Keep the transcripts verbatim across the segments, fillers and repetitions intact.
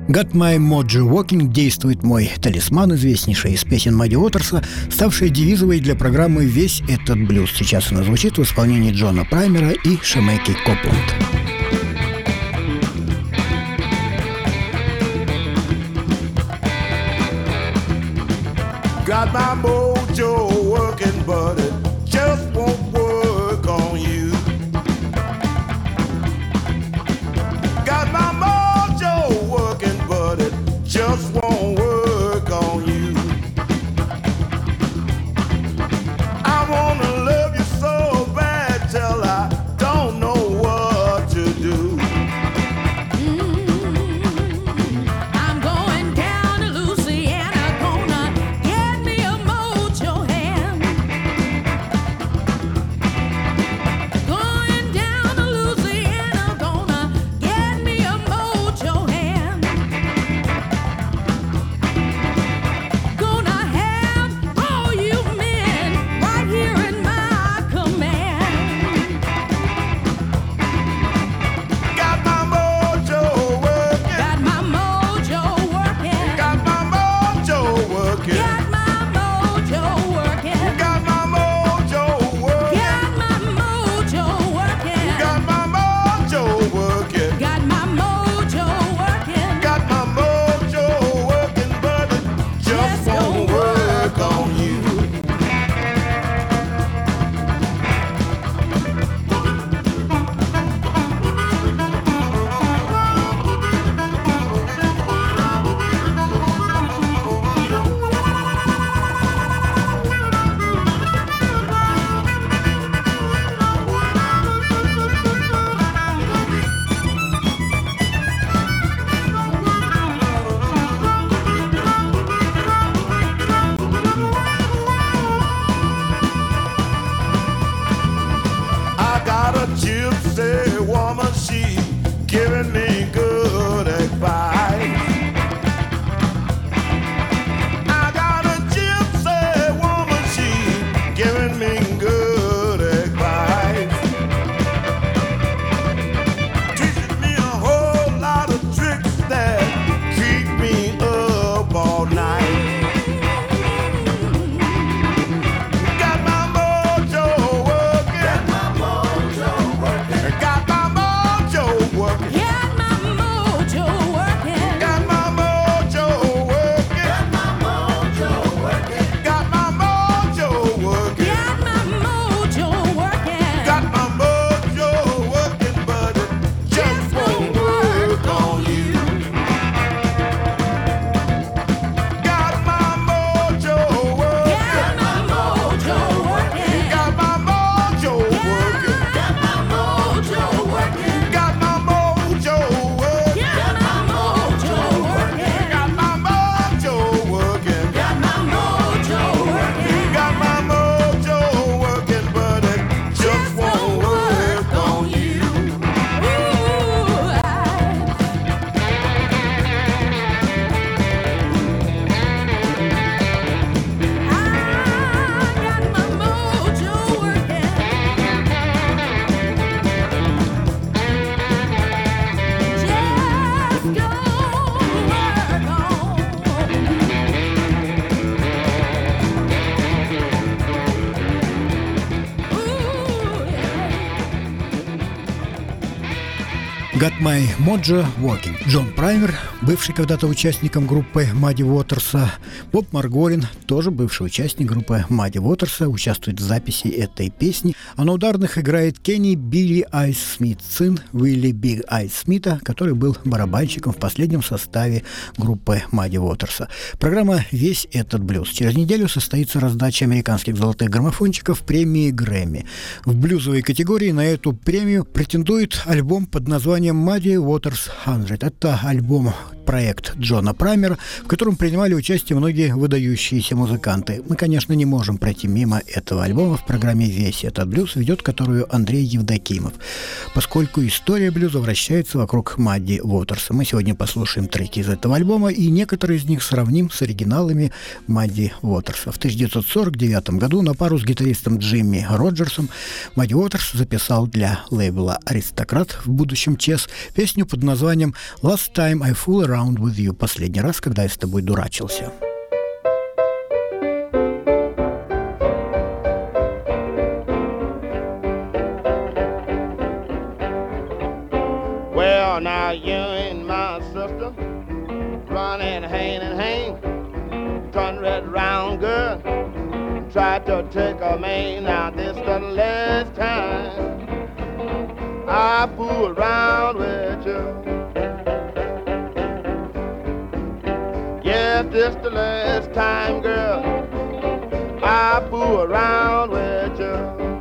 «Got My Mojo Walking» действует мой талисман, известнейшая из песен Мадди Уотерса, ставшая девизовой для программы «Весь этот блюз». Сейчас она звучит в исполнении Джона Праймера и Шемеки Копланд. Got my mojo working, but it just won't work on you. Got my mojo working, but it just won't work on you. I wanna love you so bad till I don't know what to do. Gypsy woman, she giving me good advice. I got a gypsy woman, she giving me good advice. Teaching me a whole lot of tricks that keep me up all night. «Got My Mojo Walking». Джон Праймер, бывший когда-то участником группы Мадди Уотерса. Боб Марголин, тоже бывший участник группы Мадди Уотерса, участвует в записи этой песни. А на ударных играет Кенни Билли Айс Смит, сын Уилли Биг Айс Смита, который был барабанщиком в последнем составе группы Мадди Уотерса. Программа «Весь этот блюз». Через неделю состоится раздача американских золотых граммофончиков премии Грэмми. В блюзовой категории на эту премию претендует альбом под названием «Мадди Уотерс сто». Это альбом проект Джона Праймера, в котором принимали участие многие выдающиеся музыканты. Мы, конечно, не можем пройти мимо этого альбома в программе «Весь этот блюз», ведет которую Андрей Евдокимов, поскольку история блюза вращается вокруг Мадди Уотерса. Мы сегодня послушаем треки из этого альбома и некоторые из них сравним с оригиналами Мадди Уотерса. В тысяча девятьсот сорок девятом году на пару с гитаристом Джимми Роджерсом Мадди Уотерс записал для лейбла «Аристократ», в будущем Чес, песню под названием «Last Time I Fool Around around with you. Последний раз, когда я с тобой дурачился. Well, now you and my sister run and hang and hang, turn right round, girl. Try to take a man. Now this the last time I fool around with you. Yes, this the last time, girl, I fool around with you.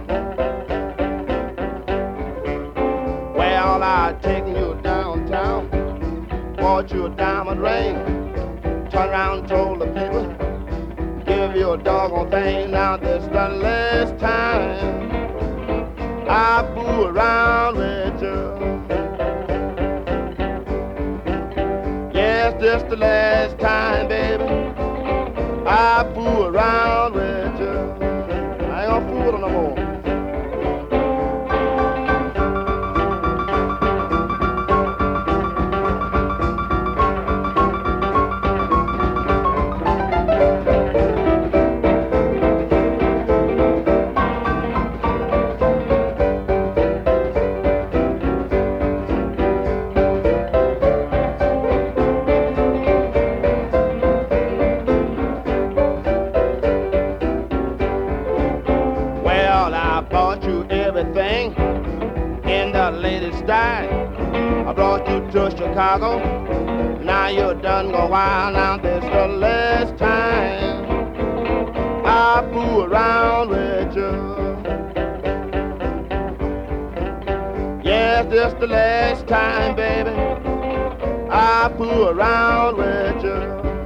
Well, I taking you downtown, bought you a diamond ring, turn around and told the people, give you a doggone thing. Now this the last time I fool around with you. Yes, this the last time, baby, I fool around with you. I ain't gonna fool with her no more. In the latest style, I brought you to Chicago. Now you're done go wild. Now this the last time I fool around with you. Yes, this the last time, baby, I fool around with you.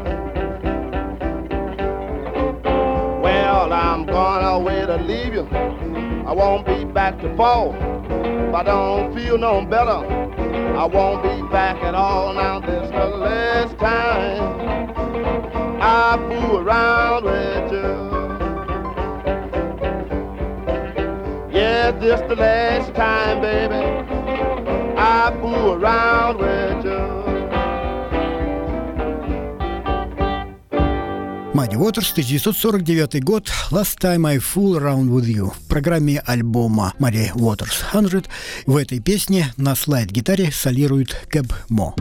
Well, I'm going away to leave you. I won't be back to fall. If I don't feel no better, I won't be back at all. Now this the last time I fool around with you. Yes, this the last time, baby, I fool around with you. Мадди Уотерс, тысяча девятьсот сорок девятый год, Last Time I Fool Around With You. В программе альбома Мадди Уотерс сто в этой песне на слайд-гитаре солирует Кэб Мо.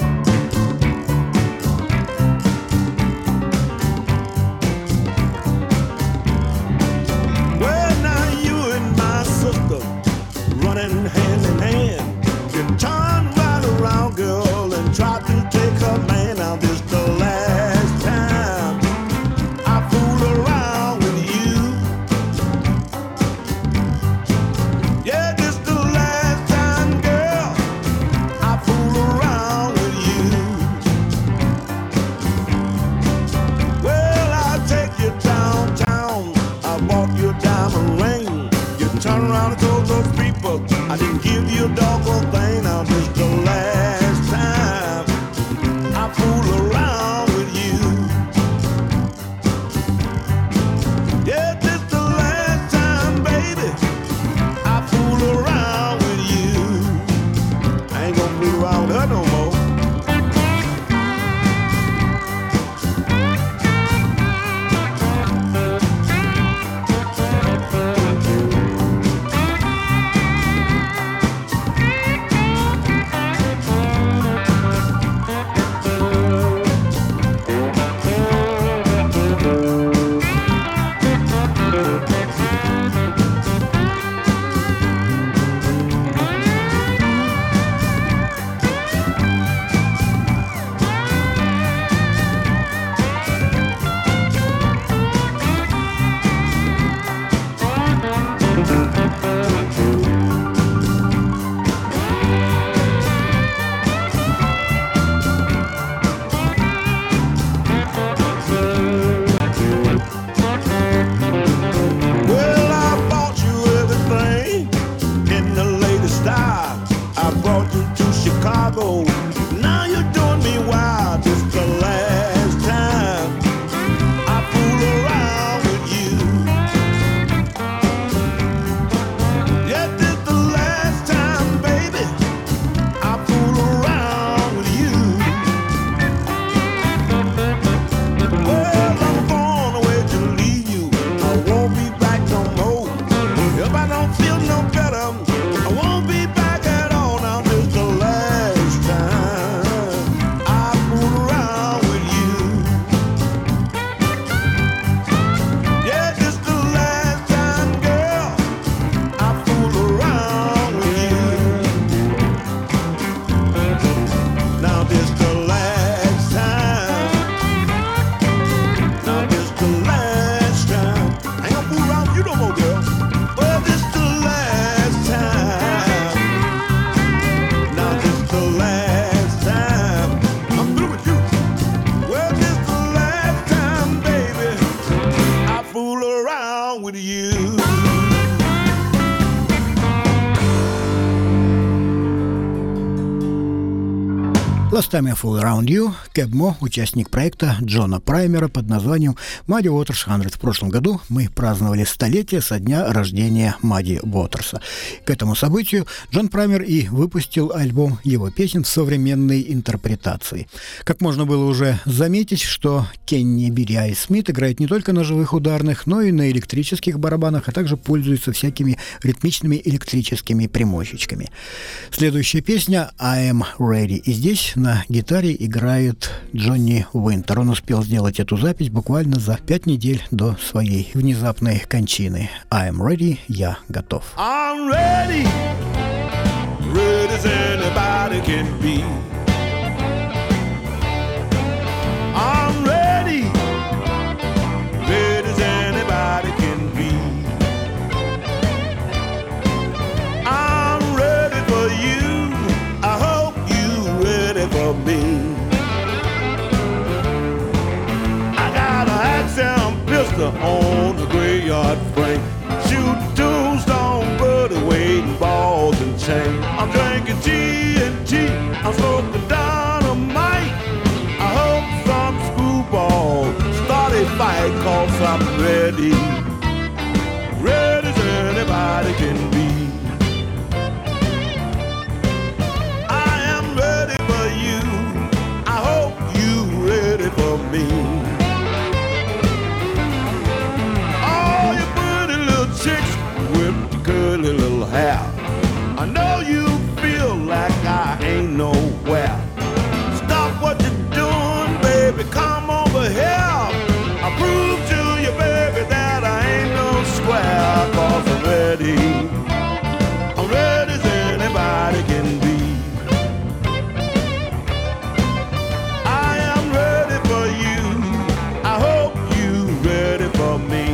I didn't give you a doggone thing. Now this the last time I fool around with you. Yeah, this the last time, baby, I fool around with you. I ain't gonna fool around with her no more. Last Time I Fool Around You, Кэб Мо, участник проекта Джона Праймера под названием Muddy Waters сто. В прошлом году мы праздновали столетие со дня рождения Мадди Уотерса. К этому событию Джон Праймер и выпустил альбом его песен в современной интерпретации. Как можно было уже заметить, что Кенни Билли Ай Смит играет не только на живых ударных, но и на электрических барабанах, а также пользуется всякими ритмичными электрическими примочечками. Следующая песня «I am ready». И здесь на гитаре играет Джонни Уинтер. Он успел сделать эту запись буквально за пять недель до своей внезапной кончины. «I am ready», я готов. I'm ready, ready as anybody can be. I'm ready, ready as anybody can be. I'm ready for you, I hope you ready for me. I got an axe and pistol on the graveyard frame, shoot tombstone, buddy, waiting balls and chain. I'm drinking T N T, I'm smoking dynamite. I hope some screwball start a fight, cause I'm ready, ready as anybody can be. I am ready for you, I hope you ready for me. All you pretty little chicks with the curly little hair, I know you feel like I ain't nowhere. Stop what you're doing, baby, come over here. I'll prove to you, baby, that I ain't no square. Cause I'm ready, I'm ready as anybody can be. I am ready for you, I hope you ready for me.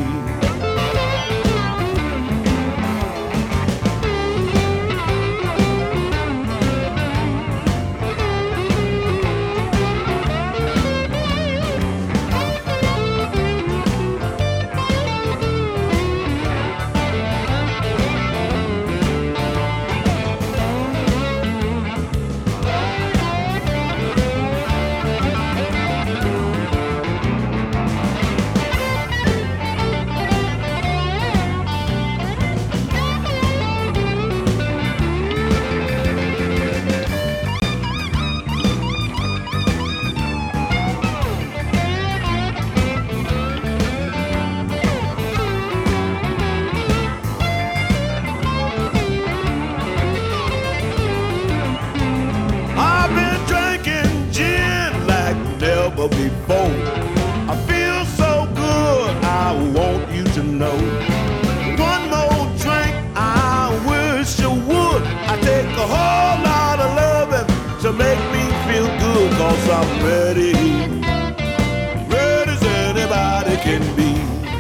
Before I feel so good, I want you to know. One more drink, I wish you would. I take a whole lot of loving to make me feel good. Cause I'm ready, ready as anybody can be.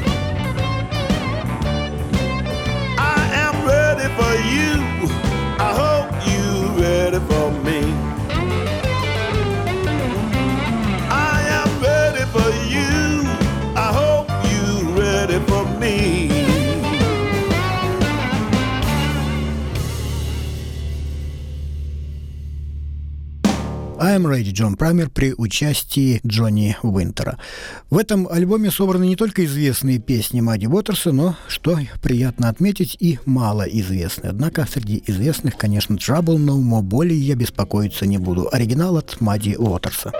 I am ready for you, I hope you ready for me. For you, I hope you ready for me. I am ready, Джон Праймер при участии Джонни Уинтера. В этом альбоме собраны не только известные песни Мадди Уотерса, но, что приятно отметить, и малоизвестные. Однако среди известных, конечно, Trouble No More, более я беспокоиться не буду. Оригинал от Мадди Уотерса.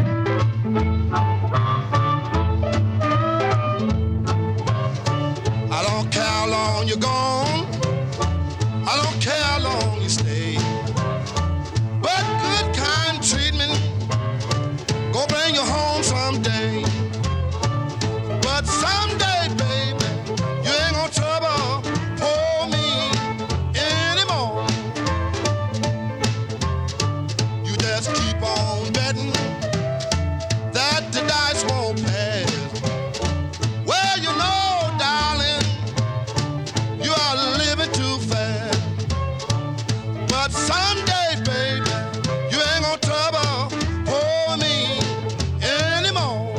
You're gone, I don't care how long you stay, but good kind treatment go bring you home someday. But someday, baby, you ain't gonna trouble poor me anymore. You just keep on betting that the dice won't pass. Well, you know, darling, you are living too fast. But someday, baby, you ain't gonna trouble poor me anymore.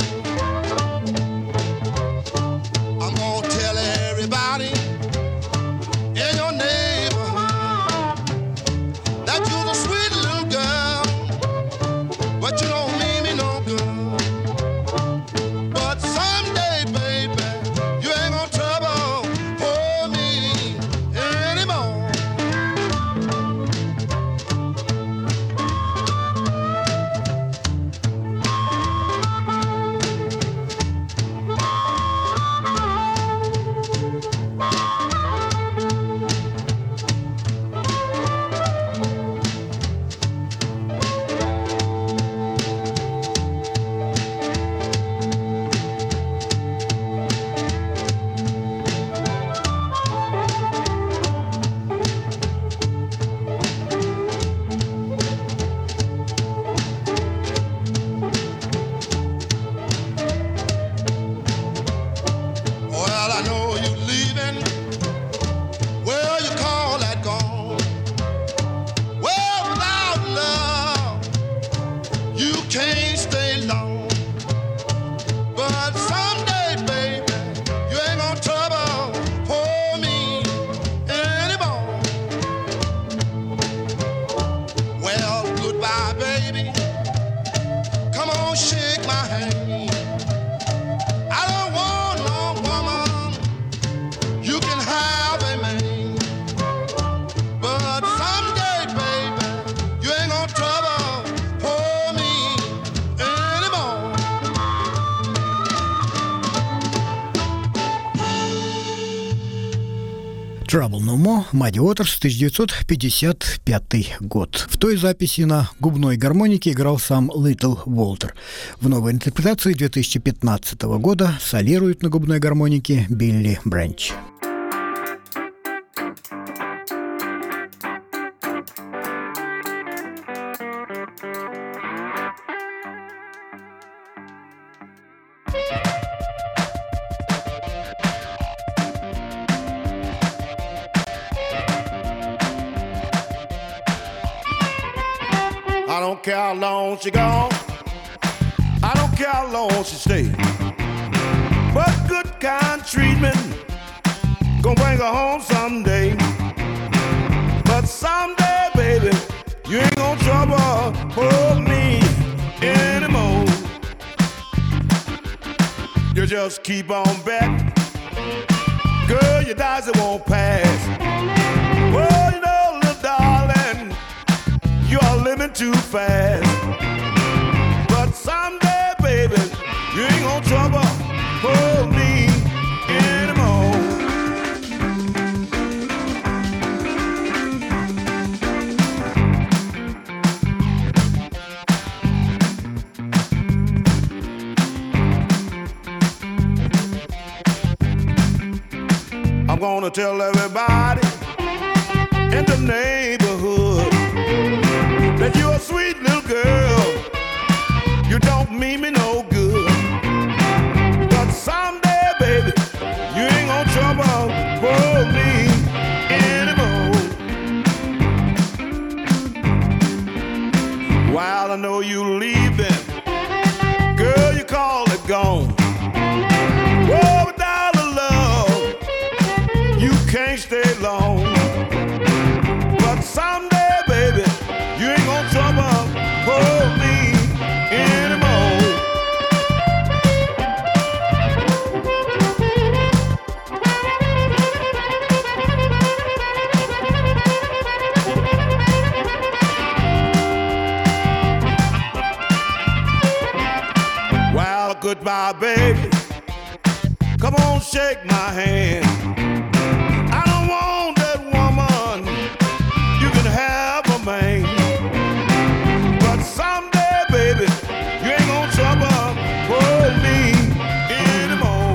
I'm gonna tell everybody in your neighborhood that you're the sweet little girl Trouble No More, Мадди Уотерс, тысяча девятьсот пятьдесят пятый год. В той записи на губной гармонике играл сам Литл Волтер. В новой интерпретации две тысячи пятнадцатого года солирует на губной гармонике Билли Бренч. I don't care how long she gone, I don't care how long she stay, but good kind treatment gonna bring her home someday. But someday, baby, you ain't gonna trouble hold me anymore. You just keep on betting, girl, your dice it won't pass. Well, you know, little darling, you are living too fast. But someday, baby, you ain't gonna trouble hold me anymore. I'm gonna tell everybody in the neighborhood that you're a sweet little girl, you don't mean me no good. But someday, baby, you ain't gonna trouble for me anymore. While I know you leaving, girl, you call it gone. Whoa, without the love, you can't stay long. But someday, baby, you ain't gonna trouble for me anymore. Well, goodbye, baby. Come on, shake my hand. I don't want that woman. You can have a man. But someday, baby, you ain't gonna trouble for me anymore.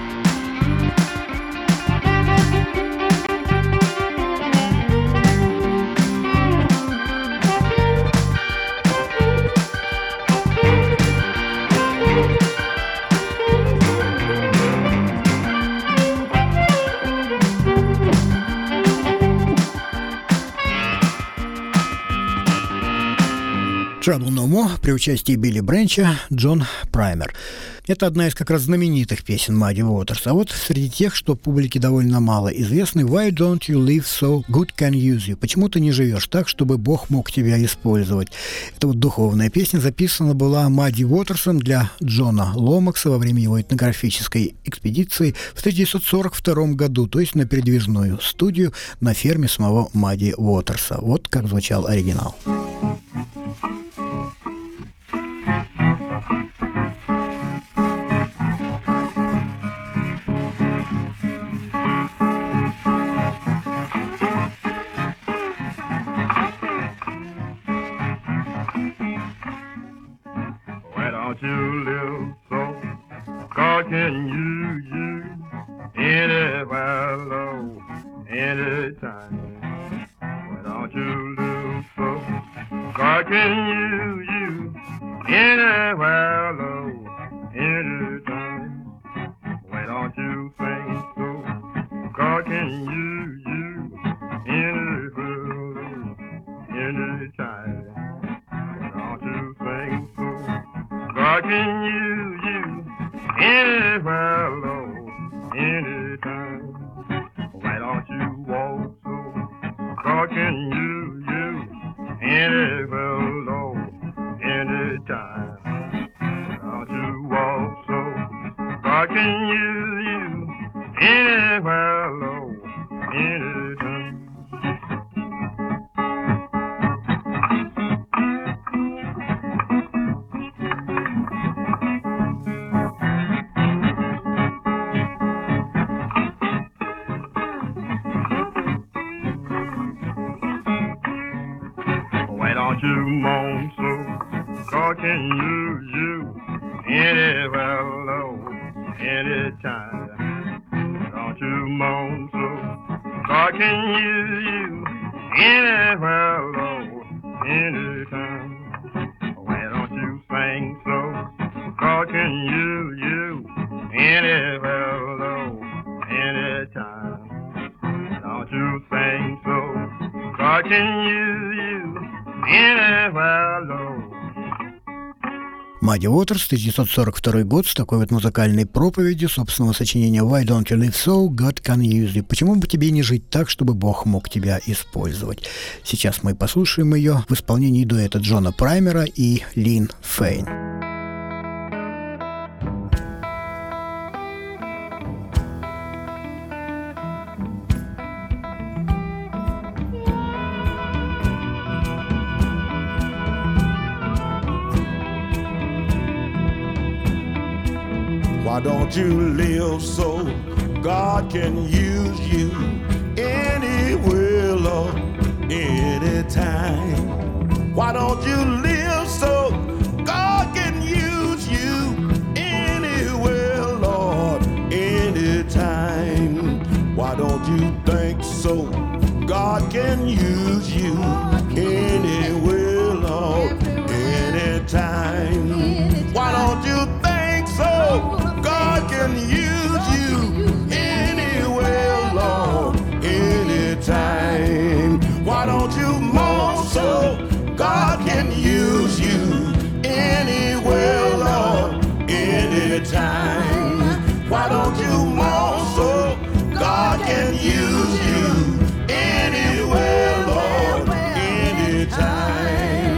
Trouble No More при участии Билли Бренча, Джон Праймер. Это одна из как раз знаменитых песен Мадди Уотерса. А вот среди тех, что публике довольно мало известны, Why Don't You Live So Good Can Use You? Почему ты не живешь так, чтобы Бог мог тебя использовать? Это вот духовная песня, записана была Мадди Уотерсом для Джона Ломакса во время его этнографической экспедиции в тысяча девятьсот сорок втором году, то есть на передвижную студию на ферме самого Мадди Уотерса. Вот как звучал оригинал. You live so God can use you anywhere, low, anytime. Why don't you live so God can use you anywhere, low, anytime. Why don't you think so God can use you anywhere, low, anytime. Why don't you think so God can use you anywhere, low, anytime. Why don't you walk so God can use you anywhere, low, anytime. Why don't you walk so God can use you anywhere, low, anytime. don't you moan so? God can use you anywhere, Lord, anytime. Don't you moan so? God can use you anywhere, Lord, anytime. Why don't you sing so? God can use you anywhere, Lord, anytime. Don't you sing so? God can use you anywhere, Lord. Мадди Уотерс, тысяча девятьсот сорок второй год, с такой вот музыкальной проповедью собственного сочинения «Why don't you live so, God can use you?» «Почему бы тебе не жить так, чтобы Бог мог тебя использовать?» Сейчас мы послушаем ее в исполнении дуэта Джона Праймера и Лин Фейн. Why don't you live so God can use you anywhere, Lord, anytime? Why don't you live so God can use you anywhere, Lord, anytime? Why don't you think so God can use you anywhere, Lord, anytime? Why don't you think so God can use you anywhere, Lord, anytime? Why don't you moan so God can use you anywhere, Lord, anytime? Why don't you moan so God can use you anywhere, Lord, anytime?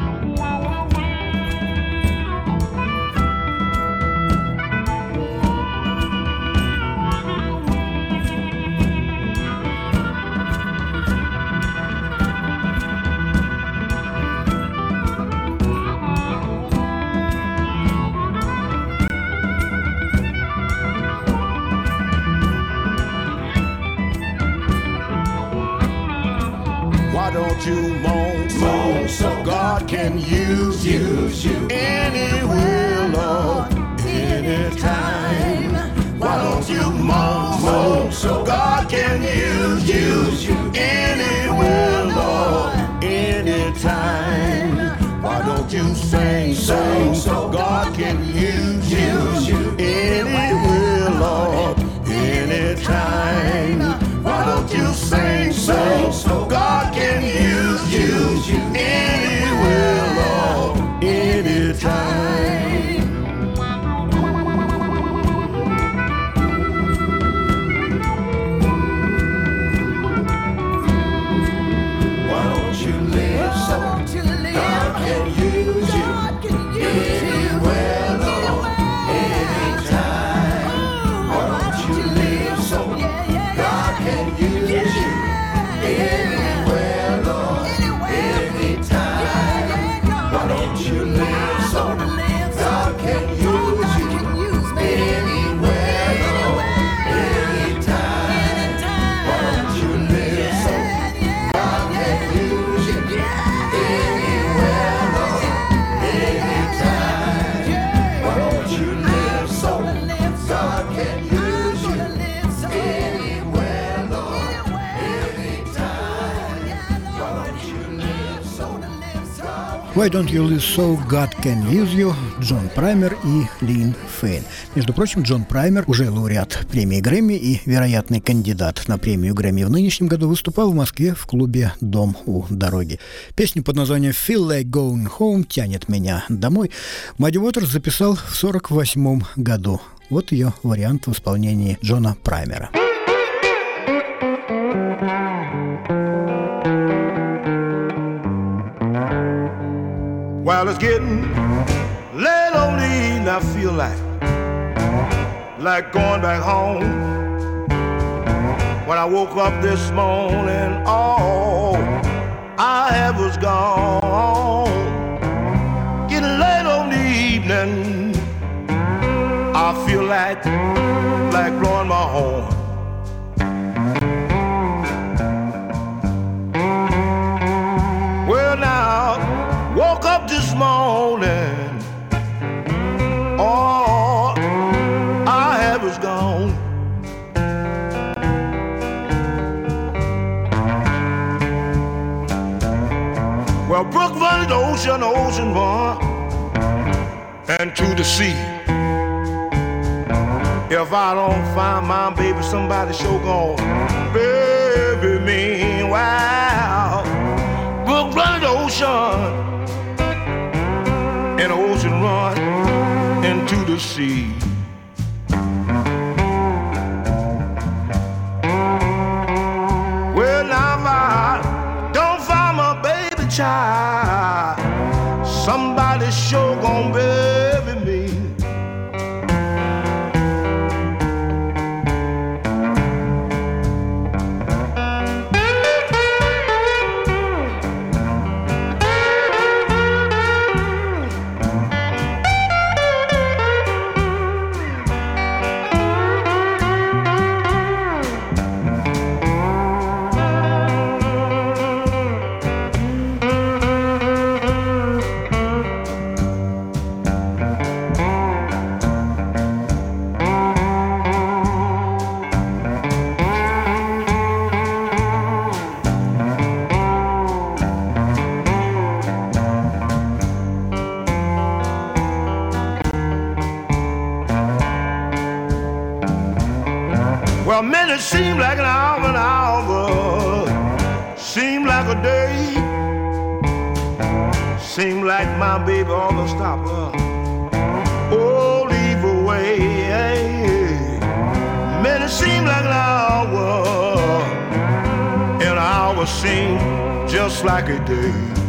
Why don't you moan so, so God can use you, use you anywhere, Lord, anytime? Why don't you moan so, so God can use you, use you anywhere, Lord, anytime? Why don't you sing so, so God can use you, use you anywhere, Lord, anytime? Why don't you sing so, so God can use you anywhere, Lord, anytime? Why don't you live so God can use you anywhere, Lord, anytime? Why don't you live so God can use you anywhere, Lord, anytime? Why don't you live so God can use you anywhere, Lord, anytime? Why don't you live so God can use you anywhere, Lord, anytime? Why don't you live so God can use you anywhere, Lord, anytime? Why don't you live so God? «Why don't you live so God can use you» Джон Праймер и Лин Фейн. Между прочим, Джон Праймер, уже лауреат премии Грэмми и вероятный кандидат на премию Грэмми в нынешнем году, выступал в Москве в клубе «Дом у дороги». Песню под названием «Feel Like Going Home» «Тянет меня домой» Мадди Уотерс записал в сорок восьмом году. Вот ее вариант в исполнении Джона Праймера. Well, it's getting late on the evening, I feel like like going back home. When I woke up this morning, all I had was gone. Getting late on the evening, I feel like like blowing my horn. Well, now woke up this morning, all I have is gone. Well, brook run to the ocean, the ocean run, and to the sea. If I don't find my baby, somebody sure gon' bury me. Wow, brook run to the ocean, and the ocean run into the sea. Well, now if I don't find my baby child, somebody sure gon' bury me. Well, minutes seem like an hour, an hour seem like a day. Seem like my baby almost stopped her. Oh, leave away. Minutes seem like an hour, and an hour seem just like a day.